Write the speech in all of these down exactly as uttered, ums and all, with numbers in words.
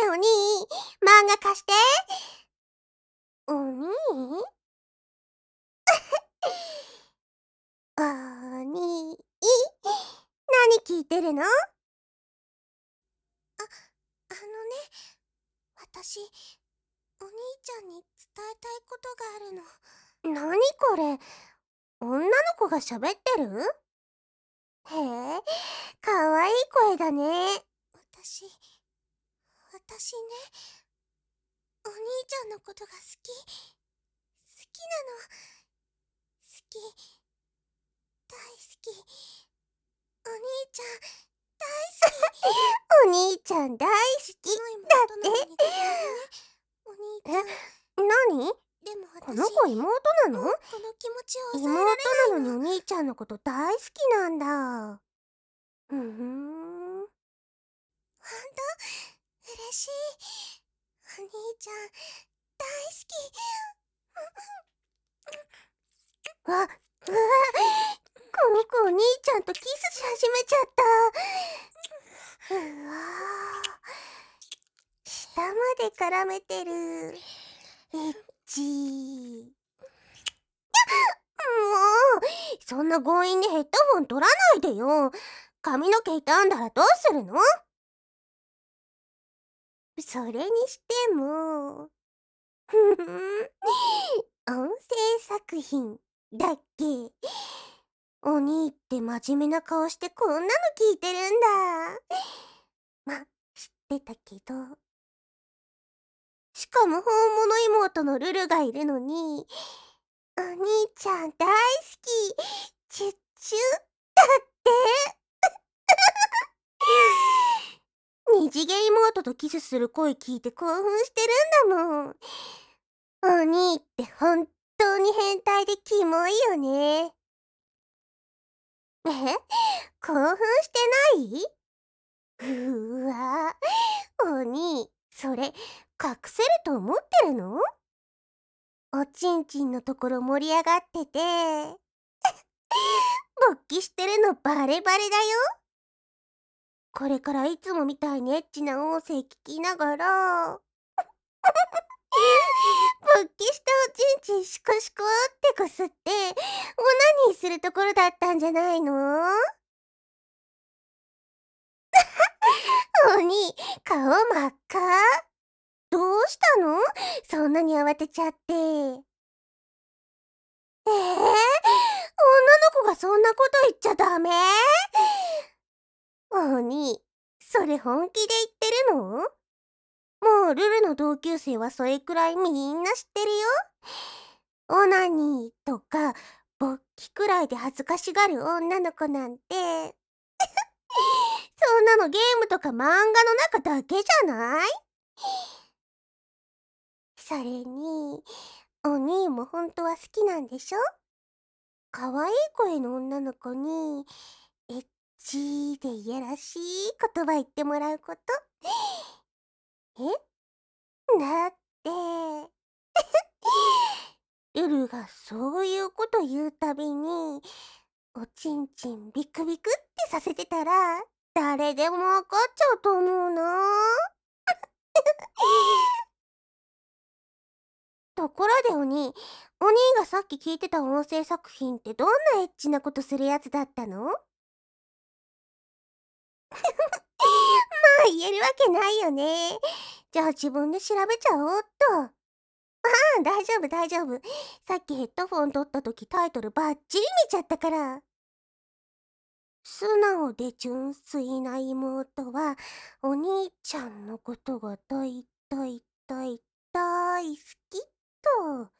お兄、漫画貸して。お兄お兄、何聞いてるの？あ、あのね、私、お兄ちゃんに伝えたいことがあるの。なにこれ、女の子が喋ってる？へえ、かわいい声だね。私、私ね、お兄ちゃんのことが好き。好きなの。好き。大好き。お兄ちゃん、大好き。お兄ちゃん大好き。だって。お兄ちゃん。え、なに？でも私、この子妹なの？この気持ちを抑えられないの。妹なのにお兄ちゃんのこと大好きなんだ。ふんふん。ほんと嬉しい。お兄ちゃん大好き。あ、うわ、この子お兄ちゃんとキスし始めちゃった。うわ、下まで絡めてる。エッチー。もう、そんな強引にヘッドホン取らないでよ。髪の毛傷んだらどうするの？それにしても、ふふん、音声作品だっけ？お兄って真面目な顔してこんなの聞いてるんだ。ま、知ってたけど。しかも本物妹のルルがいるのに、お兄ちゃん大好き、チュッチュだって。二次元妹とキスする声聞いて興奮してるんだもん。お兄って本当に変態でキモいよね。え？興奮してない？うーわ、お兄、それ隠せると思ってるの？おちんちんのところ盛り上がってて勃起してるのバレバレだよ。これからいつもみたいにエッチな音声聞きながら勃起したおちんちんシコシコってこすってオナニーするところだったんじゃないの？お兄、顔真っ赤？どうしたの？そんなに慌てちゃって。えー、女の子がそんなこと言っちゃダメ？お兄、それ本気で言ってるの？もうルルの同級生はそれくらいみんな知ってるよ。オナニーとか勃起くらいで恥ずかしがる女の子なんてそんなのゲームとか漫画の中だけじゃない？それに、お兄も本当は好きなんでしょ？可愛い声の女の子に、エッチーでいやらしい言葉言ってもらうこと。え？だって、ルルがそういうこと言うたびに、おちんちんビクビクってさせてたら、誰でもわかっちゃうと思うな。ところでお兄、お兄がさっき聞いてた音声作品ってどんなエッチなことするやつだったの？まあ言えるわけないよね。じゃあ自分で調べちゃおうっと。ああ、大丈夫大丈夫。さっきヘッドフォン取った時タイトルバッチリ見ちゃったから。素直で純粋な妹はお兄ちゃんのことが大大大大好きと。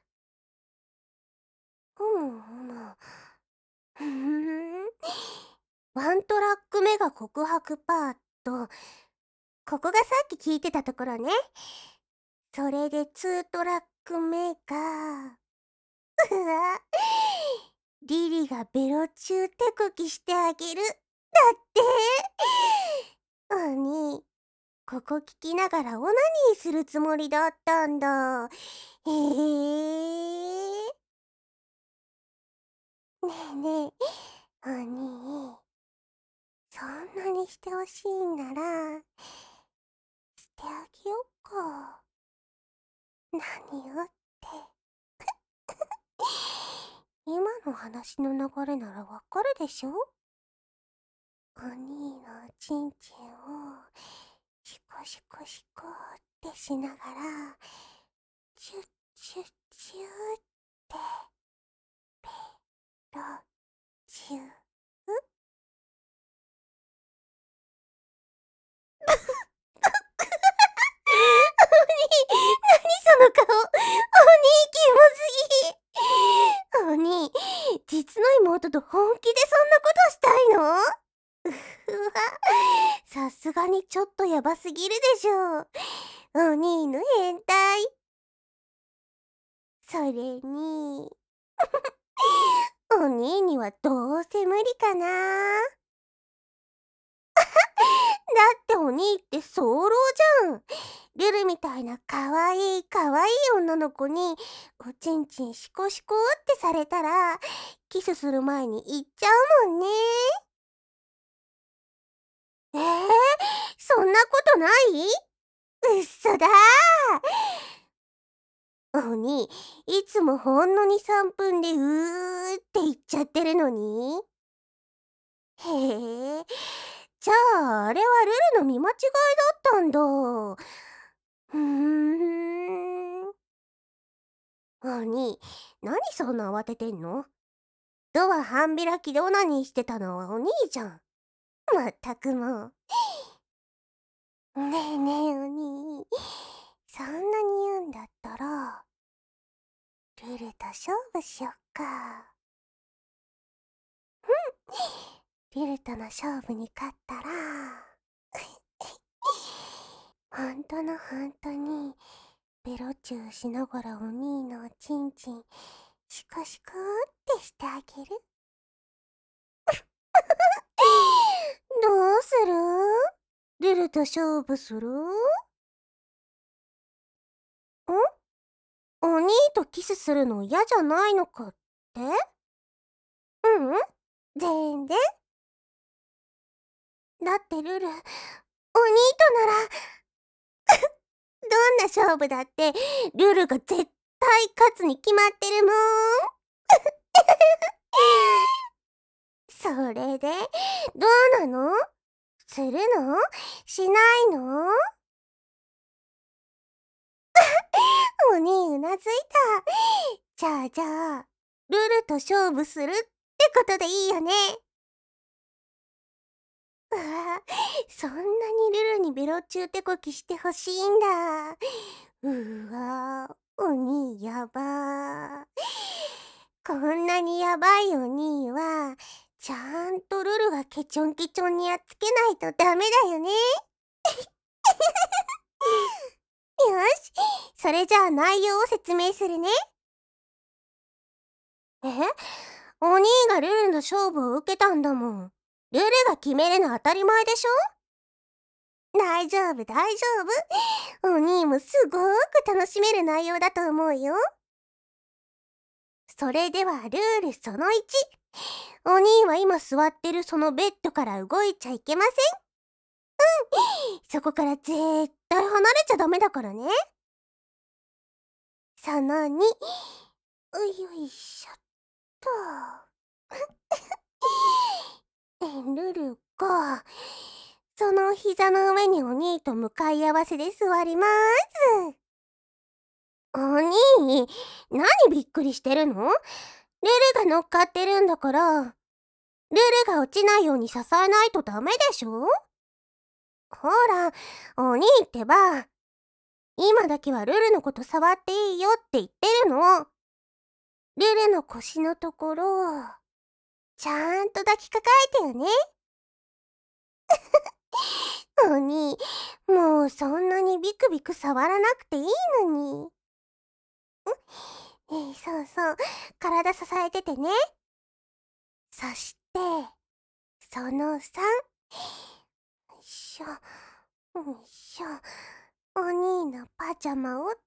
ふむふむ。ふーん。ワントラック目が告白パート。ここがさっき聞いてたところね。それでツートラック目が、うわ、リリがベロ中手こきしてあげる。だって。お兄、ここ聞きながらオナニーするつもりだったんだ。へえ。ねえねえ、お兄、そんなにしてほしいんなら、してあ何をって。今の話の流れならわかるでしょ？お兄のおちんちんをシコシコシコってしながら、チュッチュッチューってペロチュー。その顔、お兄キモすぎ。お兄、実の妹と本気でそんなことしたいの？うわ、さすがにちょっとヤバすぎるでしょ。お兄の変態。それに、お兄にはどうせ無理かな。だってお兄って早漏じゃん。ルルみたいなかわいいかわいい女の子におちんちんシコシコってされたらキスする前に言っちゃうもんね。えー、そんなことない？うっそだー。おにいつもほんのに、さんぷんでうーって言っちゃってるのに。へえ、じゃああれはルルの見間違いだったんだ。うーん。おに、何そんな慌ててんの？ドア半開きでオナニーしてたのはお兄じゃん。まったくもう。ねえねえお兄、そんなに言うんだったらルルと勝負しよっか。ルルとの勝負に勝ったらほんとのほんとにベロチューしながらお兄のおちんちんシコシコってしてあげる。どうする？ルルと勝負する？ん？お兄とキスするの嫌じゃないのかって？ううん、全然。だってルル、お兄とならどんな勝負だってルルが絶対勝つに決まってるもん。それでどうなの？するの？しないの？お兄うなずいた。じゃあじゃあルルと勝負するってことでいいよね。うわ、そんなにルルにベロチューテコキしてほしいんだ。うわ、お兄やば。こんなにやばいお兄はちゃんとルルがケチョンケチョンにやっつけないとダメだよね。よし、それじゃあ内容を説明するね。え？お兄がルルの勝負を受けたんだもん。ルルが決めるの当たり前でしょ？大丈夫大丈夫。お兄もすごーく楽しめる内容だと思うよ。それではルールそのいち。お兄は今座ってるそのベッドから動いちゃいけません。うん、そこから絶対離れちゃダメだからね。そのに、うよいしょっと。ルルがその膝の上にお兄と向かい合わせで座ります。お兄、何びっくりしてるの？ルルが乗っかってるんだから、ルルが落ちないように支えないとダメでしょ？ほら、お兄ってば、今だけはルルのこと触っていいよって言ってるの。ルルの腰のところ、ちゃんと抱きかかえてよね。お兄、もうそんなにビクビク触らなくていいのに。えー、そうそう、体支えててね。そして、そのさん。よいしょ、よいしょ。お兄のパジャマをっと。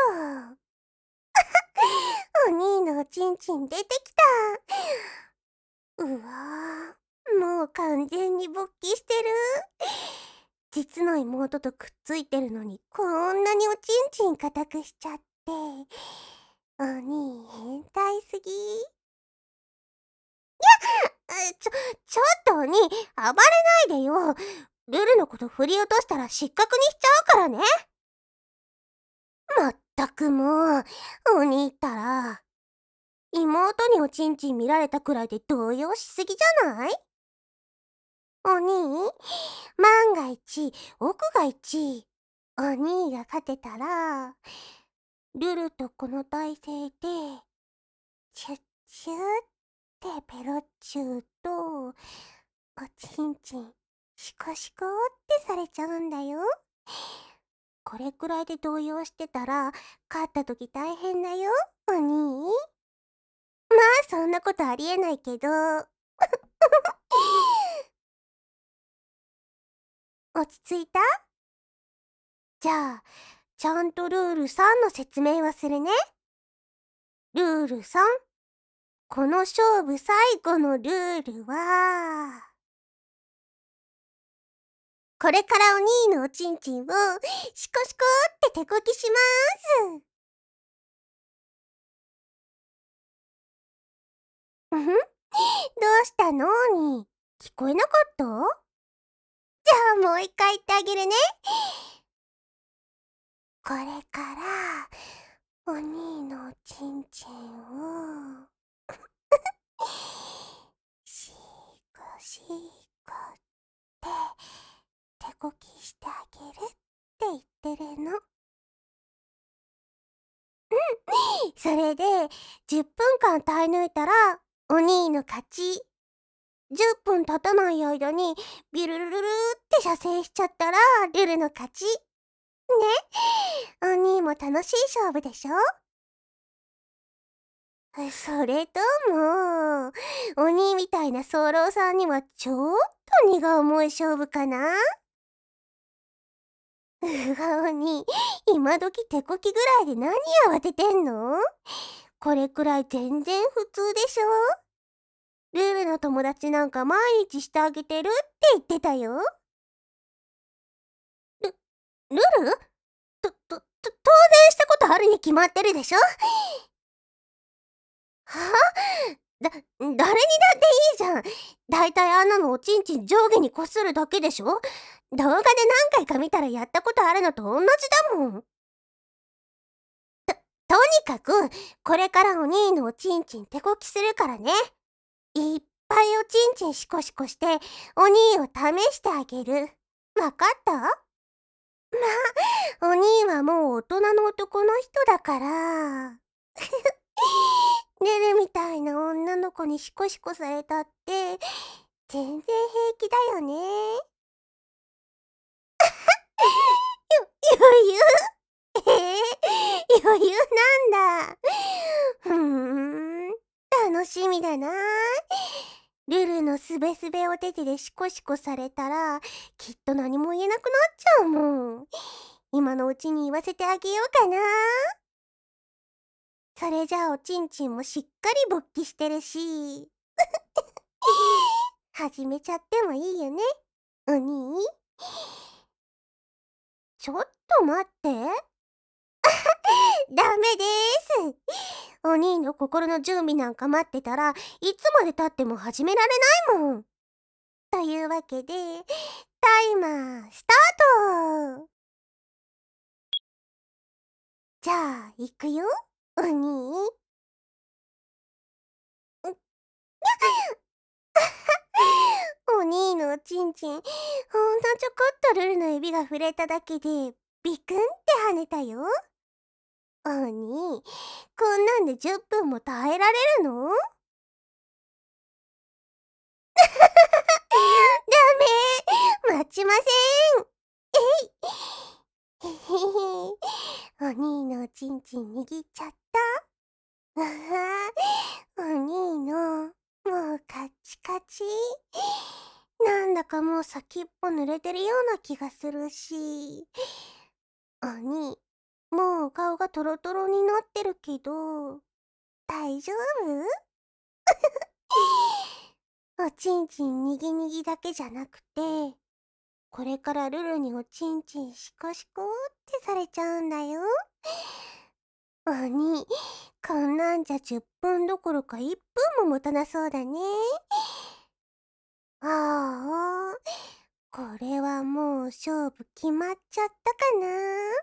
お兄のおちんちん出てきた。うわー、もう完全に勃起してる。実の妹とくっついてるのにこんなにおちんちん固くしちゃって。 お兄変態すぎ。え、ちょ、ちょっとお兄、暴れないでよ。ルルのこと振り落としたら失格にしちゃうからね。まったくもう、お兄ったら。妹におちんちん見られたくらいで動揺しすぎじゃない？お兄、万が一、奥が一、お兄が勝てたら、ルルとこの体勢で、チュッチュッってペロッチューと、おちんちん、シコシコってされちゃうんだよ。これくらいで動揺してたら、勝った時大変だよ、お兄。まあ、そんなことありえないけど。落ち着いた？じゃあ、ちゃんとルールさんの説明はするね。ルールさん。この勝負最後のルールは、これからお兄のおちんちんをシコシコって手こきしまーす。うんふん、どうしたのお兄？聞こえなかった？じゃあもう一回言ってあげるね。これからお兄のおちんちんをシーコシーコって手こきしてあげるって言ってるの。それでじゅっぷんかん耐え抜いたらお兄の勝ち。じゅっぷん経たない間にビルルルルって射精しちゃったらルルの勝ち。ね、お兄も楽しい勝負でしょ？それとも、お兄みたいな早漏さんにはちょっと荷が重い勝負かな？うがおに、今時手こきぐらいで何慌ててんの？これくらい全然普通でしょ？ルルの友達なんか毎日してあげてるって言ってたよ。ル、ルル？と、と、と、当然したことあるに決まってるでしょ？はあ？だ、誰にだっていいじゃん。だいたいあんなのおちんちん上下にこするだけでしょ？動画で何回か見たらやったことあるのと同じだもん。とにかく、これからお兄のおちんちん手こきするからね。いっぱいおちんちんシコシコして、お兄を試してあげる。わかった？まあ、お兄はもう大人の男の人だから。ねるみたいな女の子にシコシコされたって、全然平気だよね。ゆ、余裕？えー、余裕なんだ。ふーん、楽しみだな。ルルのすべすべお手手でシコシコされたら、きっと何も言えなくなっちゃうもん。今のうちに言わせてあげようかな。それじゃあおちんちんもしっかり勃起してるし。始めちゃってもいいよね、お兄。ちょっと待って。ダメです。お兄の心の準備なんか待ってたらいつまでたっても始められないもん。というわけで、タイマースタート。じゃあ、いくよ、お兄。お兄のおちんちん、ほんのちょこっとルルの指が触れただけで、ビクンって跳ねたよ。お兄、こんなんでじゅっぷんも耐えられるの？ダメ、待ちません。えい。へへへ。お兄のおちんちん握っちゃった。あは、お兄の、もうカッチカチ。なんだかもう先っぽ濡れてるような気がするし。お兄、もう顔がトロトロになってるけど、大丈夫？おちんちんにぎにぎだけじゃなくて、これからルルにおちんちんシコシコってされちゃうんだよ。 お兄、こんなんじゃじゅっぷんどころかいっぷんも持たなそうだね。ああ、これはもう勝負決まっちゃったかな。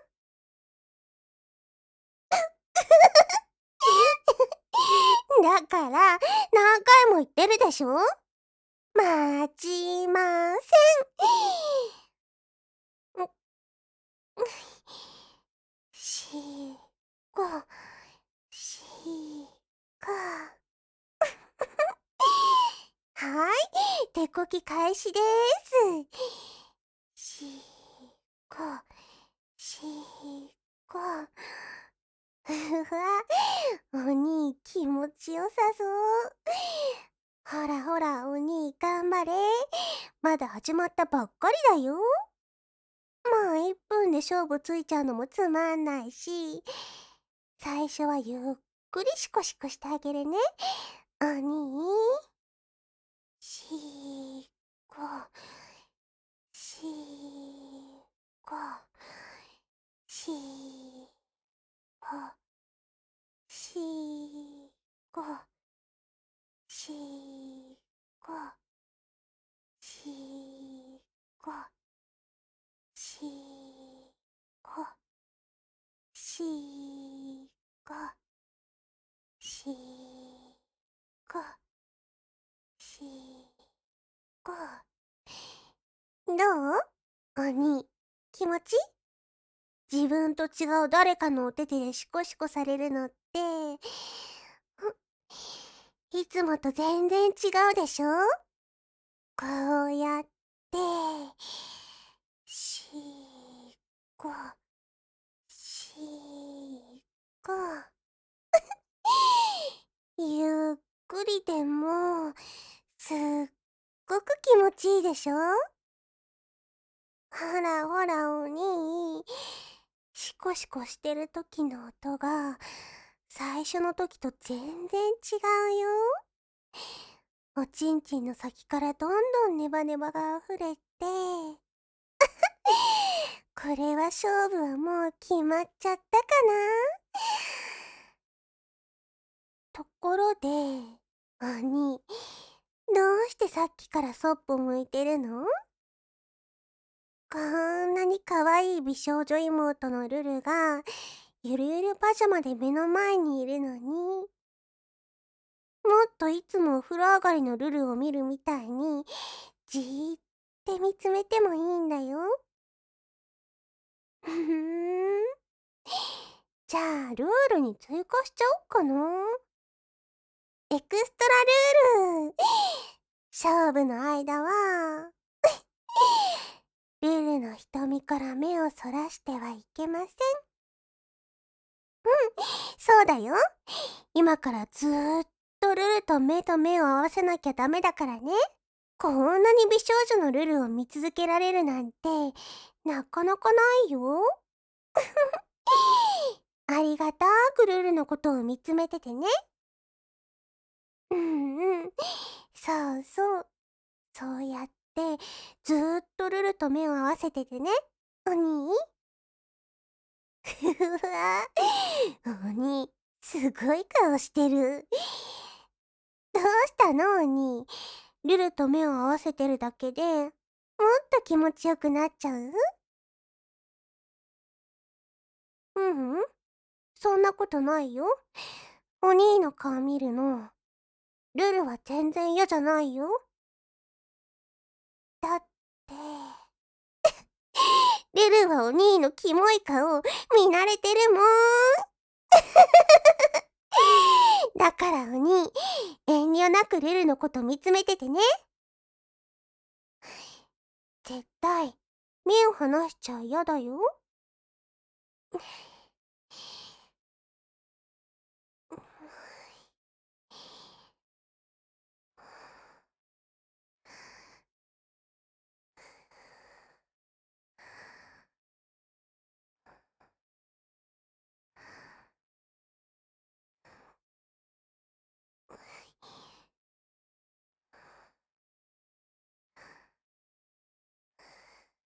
だから何回も言ってるでしょ。待ちません。し、ご、し、ご。はい、手こき開始です。し、ご、し、ご。ふふわ、お兄気持ちよさそう。ほらほら、お兄頑張れ。まだ始まったばっかりだよ。まあいっぷんで勝負ついちゃうのもつまんないし、最初はゆっくりシコシコしてあげるね。お兄。し、ご、し、ご、し、ご、し、ご、し、ご、し、ご、し、ご、し、ご、し、ご、し、ご。どう？お兄、気持ち？自分と違う誰かのお手手でシコシコされるのって、いつもと全然違うでしょ？こうやって、しご、しご。ゆっくりでも、すっごく気持ちいいでしょ？ほらほらお兄、シコシコしてる時の音が、最初の時と全然違うよ。おちんちんの先からどんどんネバネバが溢れて、これは勝負はもう決まっちゃったかな。ところで、お兄、どうしてさっきからそっぽ向いてるの？こんなに可愛い美少女妹のルルが、ゆるゆるパジャマで目の前にいるのに、もっといつもお風呂上がりのルルを見るみたいに、じーって見つめてもいいんだよ。ふふーん。じゃあ、ルールに追加しちゃおっかな。エクストラルール。勝負の間は、ルルの瞳から目をそらしてはいけません。そうだよ。今からずーっとルルと目と目を合わせなきゃダメだからね。こんなに美少女のルルを見続けられるなんて、なかなかないよ。ありがたくルルのことを見つめててね。うんうん。そうそう。そうやって、ずーっとルルと目を合わせててね。お兄。ふふわ。お兄、すごい顔してる。どうしたのお兄。ルルと目を合わせてるだけで、もっと気持ちよくなっちゃう？ううん、そんなことないよ。お兄の顔見るの、ルルは全然嫌じゃないよ。だって、ルルはお兄のキモい顔見慣れてるもん。だからお兄、遠慮なくルルのこと見つめててね。絶対、目を離しちゃ嫌だよ。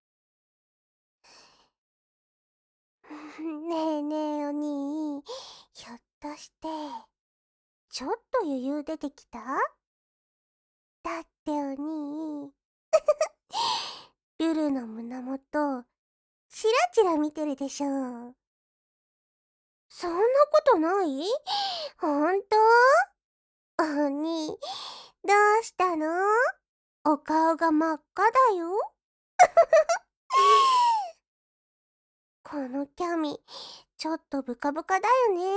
ねえねえお兄、 して、ちょっと余裕出てきた？だってお兄、ルルの胸元、チラチラ見てるでしょ。そんなことない？ほんと？お兄、どうしたの？お顔が真っ赤だよ。このキャミ、ちょっとブカブカだよね。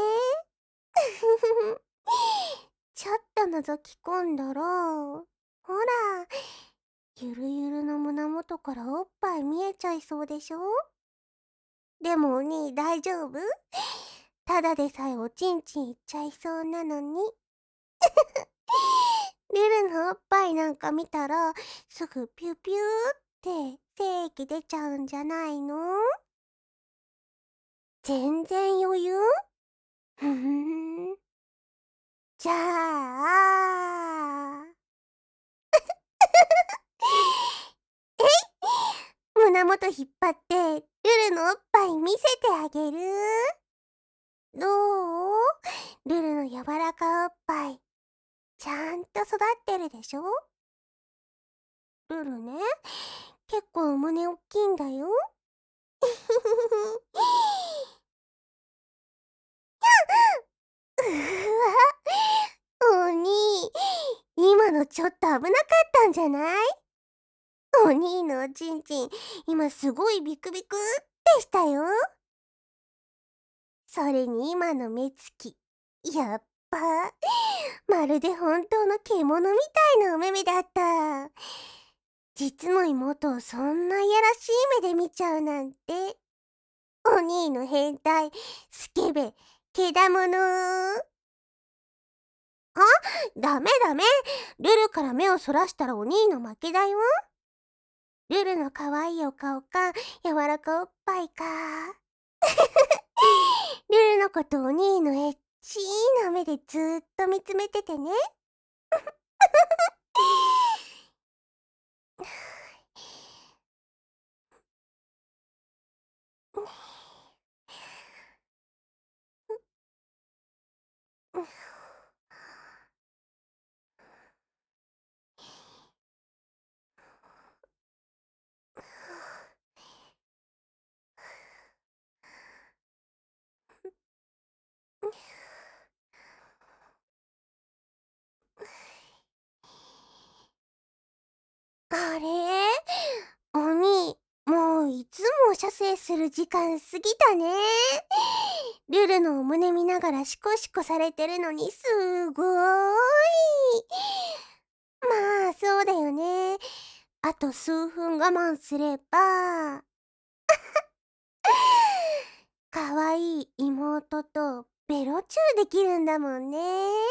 ちょっと覗き込んだら、ほら、ゆるゆるの胸元からおっぱい見えちゃいそうでしょ？でもお兄大丈夫？ただでさえおちんちんいっちゃいそうなのに。ルルのおっぱいなんか見たら、すぐピュピューって精液出ちゃうんじゃないの？全然余裕？ふふん。じゃあ、えい！胸元引っ張って、ルルのおっぱい見せてあげる？どう？ルルの柔らかおっぱい、ちゃんと育ってるでしょ？ルルね、結構胸おっきいんだよ。うわ、お兄、今のちょっと危なかったんじゃない？お兄のおちんちん、今すごいビクビクってしたよ。それに今の目つき、やっぱ、まるで本当の獣みたいなお目目だった。実の妹をそんないやらしい目で見ちゃうなんて。お兄の変態、スケベ、けだもの。あ、ダメダメ。ルルから目をそらしたらお兄の負けだよ。ルルの可愛いお顔か、柔らかおっぱいか。ルルのことお兄のエッチーな目でずーっと見つめててね。あれ？お兄、もういつも射精する時間過ぎたね。ルルのお胸見ながらシコシコされてるのにすごーい。まあそうだよね。あと数分我慢すれば、かわいい妹とベロチューできるんだもんね。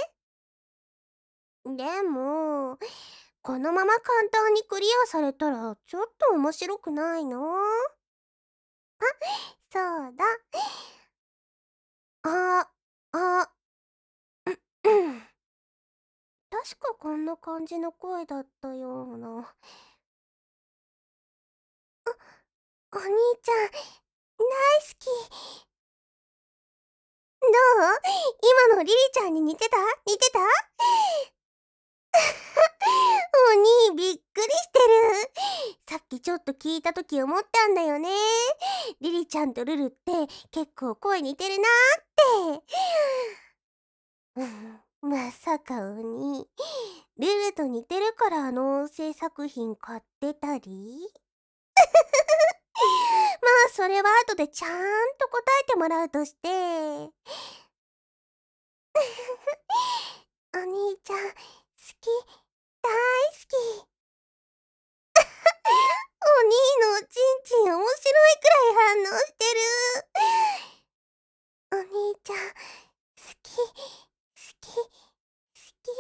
でも、このまま簡単にクリアされたらちょっと面白くないの？そうだ。あ、あ、うん。確かこんな感じの声だったような。お兄ちゃん、大好き。どう？今のリリちゃんに似てた？似てた？お兄、びっくりしてる。さっきちょっと聞いたとき思ったんだよね。リリちゃんとルルって結構声似てるなーって。うん、まさかお兄、ルルと似てるからあの音声作品買ってたり？まあそれは後でちゃんと答えてもらうとして。お兄ちゃん、好き、大好き。お兄のおちんちん面白いくらい反応してる。お兄ちゃん、好き、好き、好き。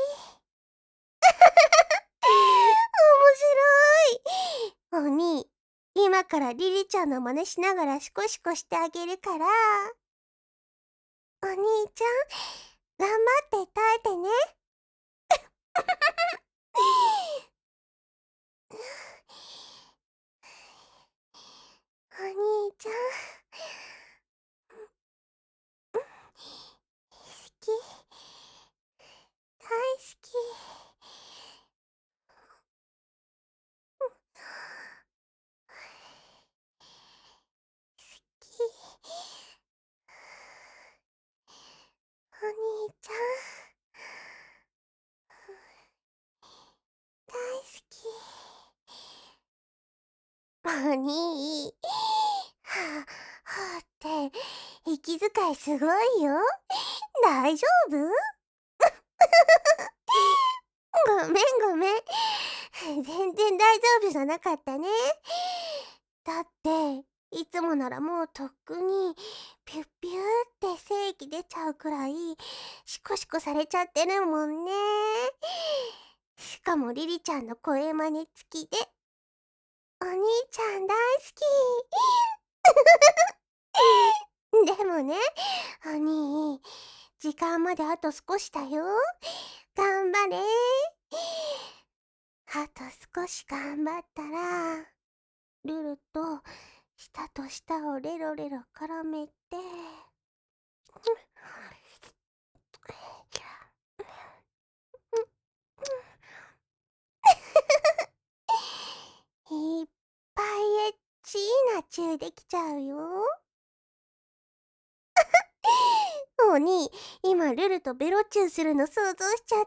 面白い。お兄、今からリリちゃんの真似しながらシコシコしてあげるから、お兄ちゃん、頑張って耐えてね。お兄ちゃん、好き。 お兄、はあ、はあって、息遣いすごいよ。大丈夫？ごめんごめん。全然大丈夫じゃなかったね。だって、いつもならもうとっくに、ピュッピューって精液出ちゃうくらい、シコシコされちゃってるもんね。しかもリリちゃんの声真似付きで、お兄ちゃん大好き。でもね、お兄、時間まであと少しだよ。頑張れ。あと少し頑張ったら、ルルと舌と舌をレロレロ絡めて、いっぱいエッチなチューできちゃうよ。お兄、今ルルとベロチューするの想像しちゃった？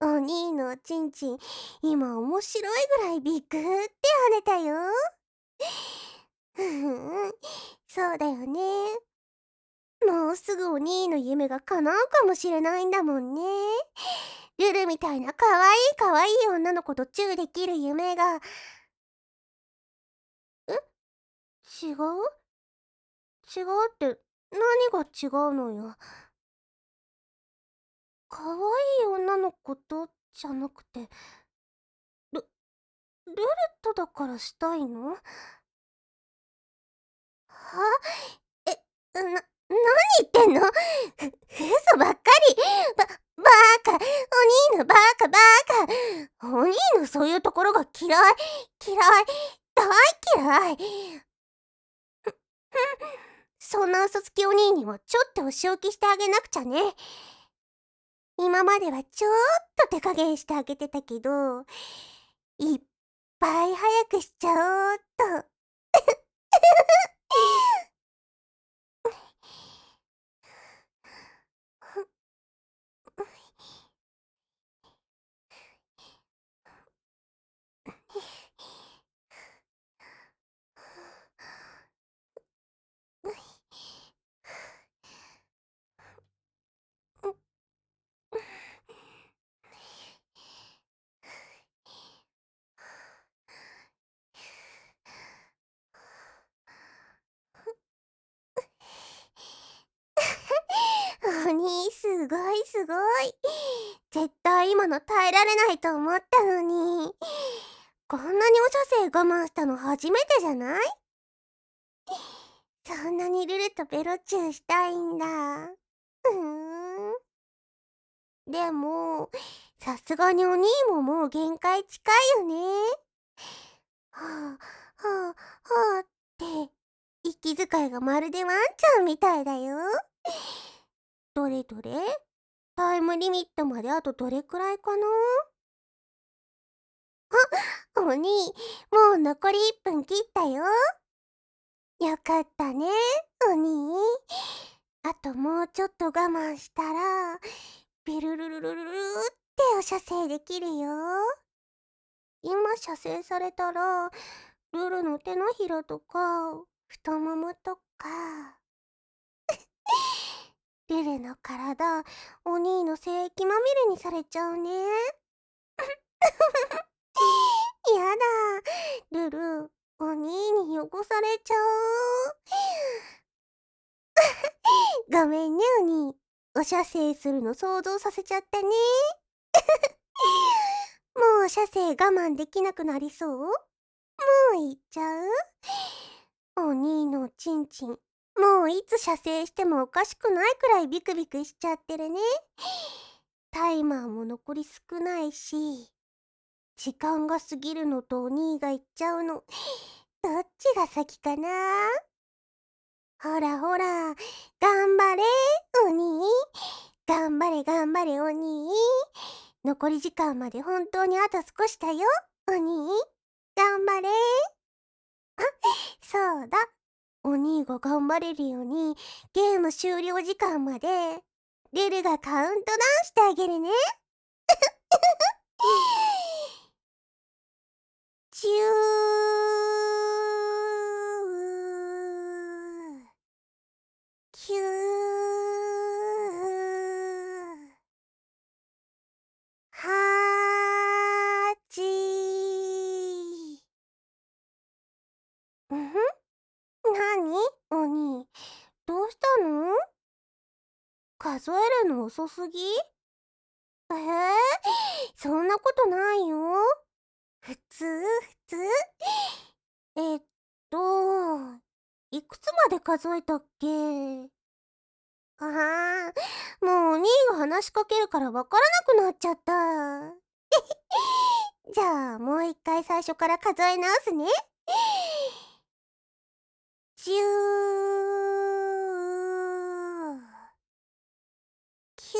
お兄のおちんちん、今面白いぐらいビッグって跳ねたよ。ふふん、そうだよね。もうすぐお兄の夢が叶うかもしれないんだもんね。ルルみたいな可愛い可愛い女の子とチューできる夢が。え、違う？違うって何が違うのよ。可愛い女の子とじゃなくて、ル、ルルとだからしたいの？は？え、な、何言ってんの？ふ、嘘ばっかり。ば、バーカ。お兄のバーカバーカ。お兄のそういうところが嫌い。嫌い。大嫌い。そんな嘘つきお兄にはちょっとお仕置きしてあげなくちゃね。今まではちょっと手加減してあげてたけど、いっぱい早くしちゃおうっと。お兄、すごいすごい。絶対今の耐えられないと思ったのに。こんなにお射精我慢したの初めてじゃない？そんなにルルとベロチューしたいんだ。うーん。でも、さすがにお兄ももう限界近いよね。はあ、はあ、はあって、息遣いがまるでワンちゃんみたいだよ。どれどれ？タイムリミットまであとどれくらいかな？あ、お兄、もう残りいっぷん切ったよ。よかったね、お兄。あともうちょっと我慢したら、ビルルルルルルってお射精できるよ。今射精されたら、ルルの手のひらとか、太ももとか、ルルの体、お兄の精液まみれにされちゃうね。やだ、ルル、お兄に汚されちゃう。ごめんね、お兄。お射精するの想像させちゃったね。もう射精我慢できなくなりそう？もういっちゃう？お兄のちんちん、もういつ射精してもおかしくないくらいビクビクしちゃってるね。タイマーも残り少ないし、時間が過ぎるのとお兄が行っちゃうの、どっちが先かな？ほらほら、頑張れ、お兄。頑張れ頑張れ、お兄。残り時間まで本当にあと少しだよ、お兄。頑張れ。あ、そうだ。お兄が頑張れるように、ゲーム終了時間まで、ルルがカウントダウンしてあげるね。じゅう数えるの遅すぎ？えー、そんなことないよ。普通、普通。えっと、いくつまで数えたっけ？ああ、もうお兄が話しかけるからわからなくなっちゃった。じゃあ、もう一回最初から数え直すね。じゅう、きゅう、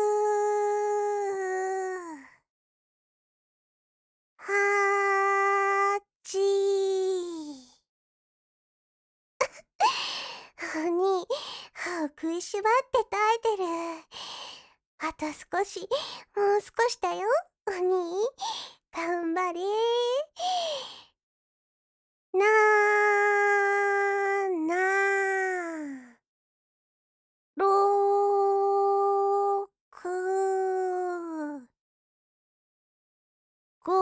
はち。お兄、歯を食いしばって耐えてる。あと少し、もう少しだよ、お兄。頑張れ。なーなろくご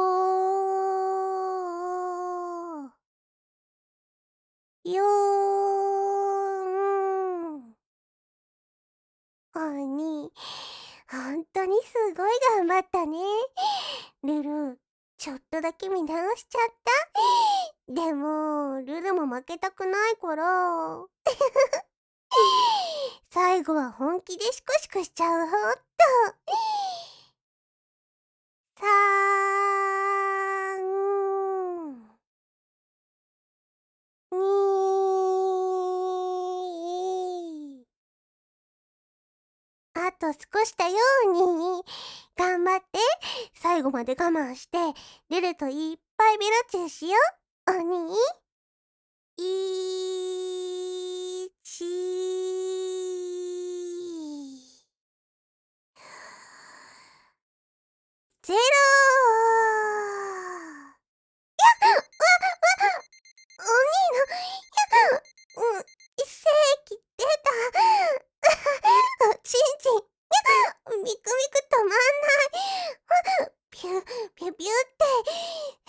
よん。おに、ほんとにすごい頑張ったね。ルル、ちょっとだけ見直しちゃった。でも、ルルも負けたくないから。最後は本気でシコシコしちゃうほっと。さん、に、あと少しだように。頑張って。最後まで我慢して、ルルといっぱいベロチューしよう。おに。いち、ゼロ。お兄の、うん、正規出た。ちんちん、ビクビク止まんない。ピュ、ピュピュって、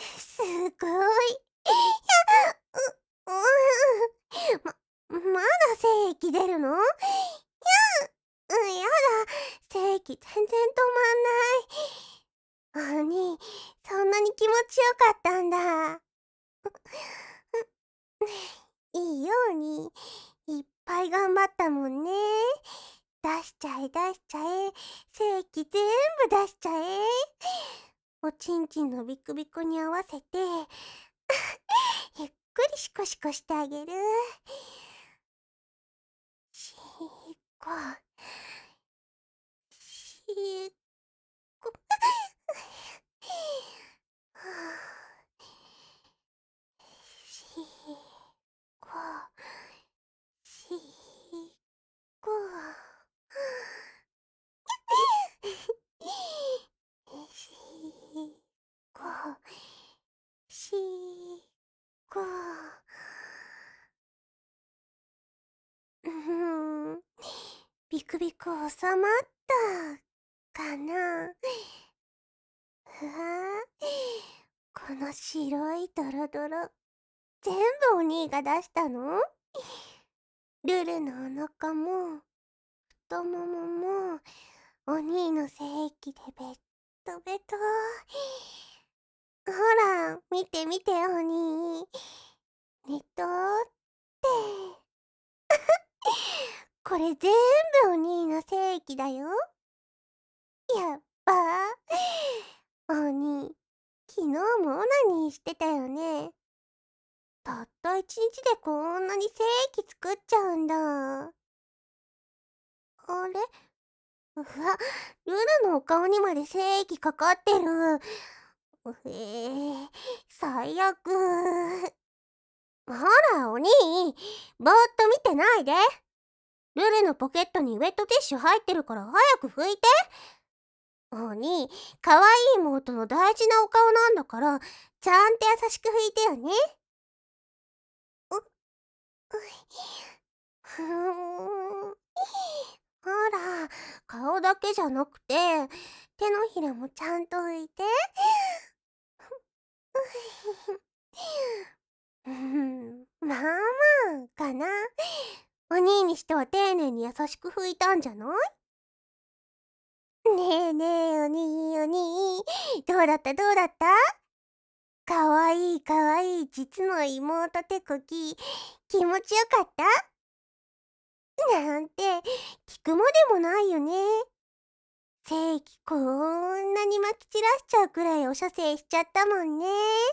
すごい。う、うん、ま、まだ正規出るの？や、うん、やだ。正規全然止まんない。お兄、そんなに気持ちよかったんだ。いいように、いっぱい頑張ったもんね。出しちゃえ出しちゃえ、正規全部出しちゃえ。おちんちんのビクビクに合わせて、ゆっくりシコシコしてあげる。しーこ、しーこ。はぁ、しーこ、しーこ。しーこ、しーこ。うーん、ビクビク収まったかな。ふわー、この白いドロドロ、全部お兄が出したの？ルルのお腹も、太ももも、お兄の精液でベットベト。ほら、見て見てお兄。ねとって。これ全部お兄の精液だよ。やっばー。お兄、昨日もオナニーしてたよね。たった一日でこんなに精液作っちゃうんだ。あれ、うわ、ルルのお顔にまで精液かかってる。うへえ、最悪。ほら、お兄、ぼーっと見てないで。ルルのポケットにウェットティッシュ入ってるから早く拭いて。お兄、可愛い妹の大事なお顔なんだから、ちゃんと優しく拭いてよね。う、うふーん。ほら、顔だけじゃなくて、手のひらもちゃんと拭いて。うーん、まあまあかな。お兄にしては丁寧に優しく拭いたんじゃない？ ねえねえ、お兄お兄。どうだったどうだった？かわいいかわいい実の妹てこき、気持ちよかった？なんて、聞くまでもないよね。正規こんなにまき散らしちゃうくらいお射精しちゃったもんね。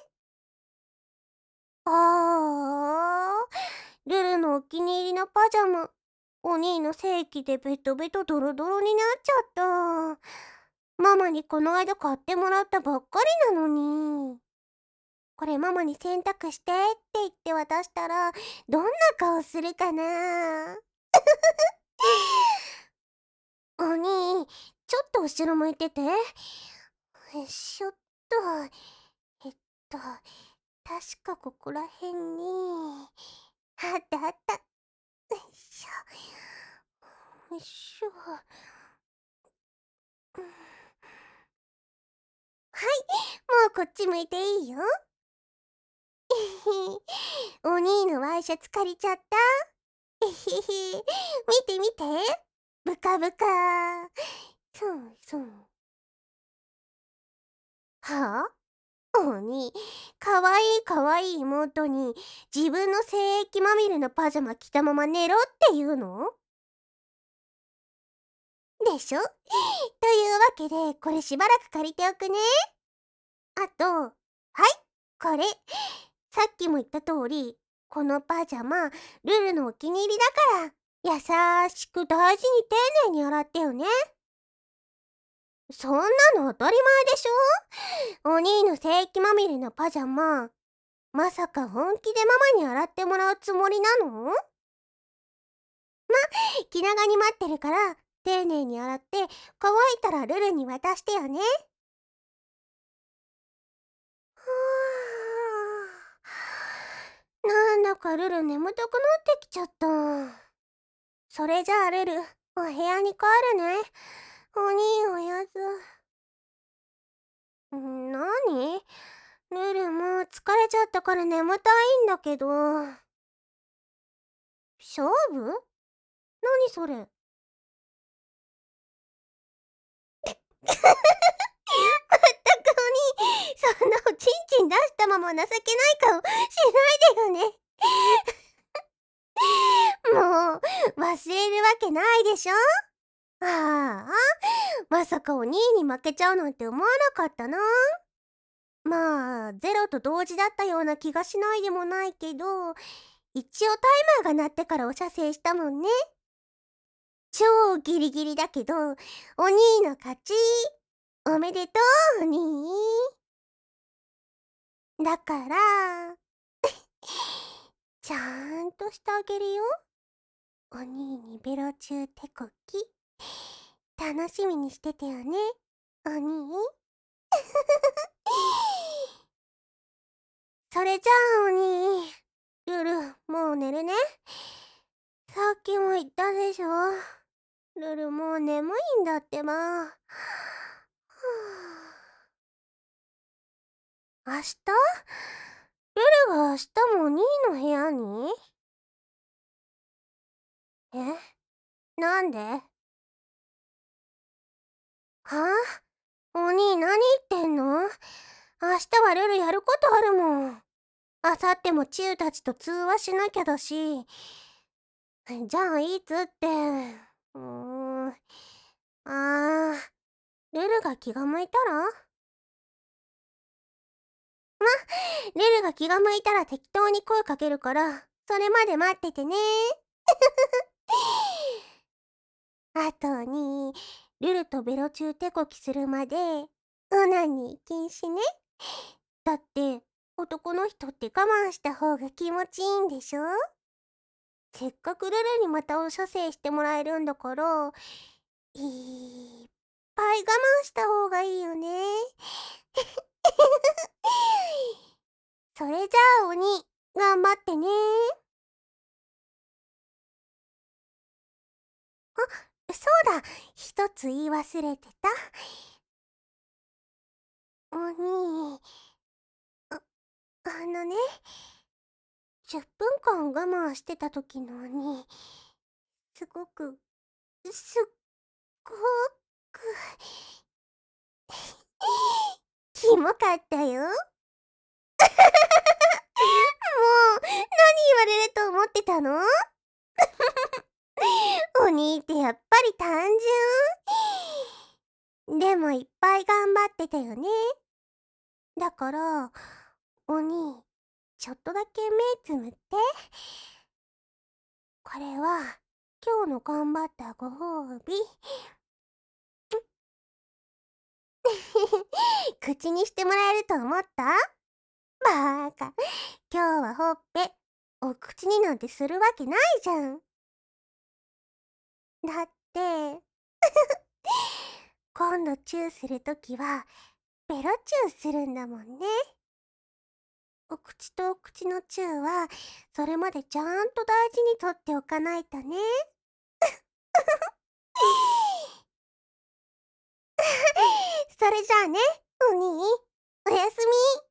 ああ、ルルのお気に入りのパジャマ、お兄の正規でベトベトドロドロになっちゃった。ママにこの間買ってもらったばっかりなのに。これママに洗濯してって言って渡したら、どんな顔するかな？お兄、ちょっと後ろ向いてて。よいしょっと。えっと、確かここら辺に。あったあった。よいしょ。よいしょ。うん、はい、もうこっち向いていいよ。お兄のワイシャツ借りちゃった。えへへ。見て見て。ブカブカ。そうそう。はあ、お兄、かわいいかわいい妹に自分の精液まみれのパジャマ着たまま寝ろって言うの？でしょ？というわけで、これしばらく借りておくね。あと、はい、これ。さっきも言った通り、このパジャマ、ルルのお気に入りだから、優しく大事に丁寧に洗ってよね。そんなの当たり前でしょ？お兄の精液まみれのパジャマ、まさか本気でママに洗ってもらうつもりなの？気長に待ってるから、丁寧に洗って、乾いたらルルに渡してよね。はあ、なんだかルル眠たくなってきちゃった。それじゃあルル、お部屋に帰るね。お兄おやつ。ん、なに？ルルもう疲れちゃったから眠たいんだけど。勝負？何それ？まったくお兄、そんなおちんちん出したまま情けない顔しないでよね。もう、忘れるわけないでしょ。ああ、まさかお兄に負けちゃうなんて思わなかったな。まあ、ゼロと同時だったような気がしないでもないけど、一応タイマーが鳴ってからお射精したもんね。超ギリギリだけど、お兄の勝ち。おめでとう、お兄。だから、ちゃんとしてあげるよ。お兄にベロ中手こき。楽しみにしててよね、お兄。それじゃあ、お兄。ルル、もう寝るね。さっきも言ったでしょ。ルルもう眠いんだってば。はあ、明日？ルルが明日もお兄の部屋に？え？なんで？はあ？お兄何言ってんの？明日はルルやることあるもん。あさってもチューたちと通話しなきゃだし。じゃあいつって。うーん。あー、ルルが気が向いたら？ま、ルルが気が向いたら適当に声かけるから、それまで待っててね。あとに、ルルとベロチュー手こきするまで、オナニー禁止ね。だって、男の人って我慢した方が気持ちいいんでしょ？せっかくルルにまたお射精してもらえるんだから、いっぱい我慢した方がいいよね。それじゃあ鬼、頑張ってね。あ、そうだ、一つ言い忘れてた。鬼、あ、あのね、じゅっぷんかん我慢してた時の鬼、すごく、すっごくキモかったよ。もう、何言われると思ってたの？お兄ってやっぱり単純。でもいっぱい頑張ってたよね。だから、お兄、ちょっとだけ目つむって。これは、今日の頑張ったご褒美。口にしてもらえると思った？バーカ。今日はほっぺ、お口になんてするわけないじゃん。だって、今度チューするときは、ベロチューするんだもんね。お口とお口のチューは、それまでちゃんと大事にとっておかないとね。それじゃあね、お兄、おやすみ。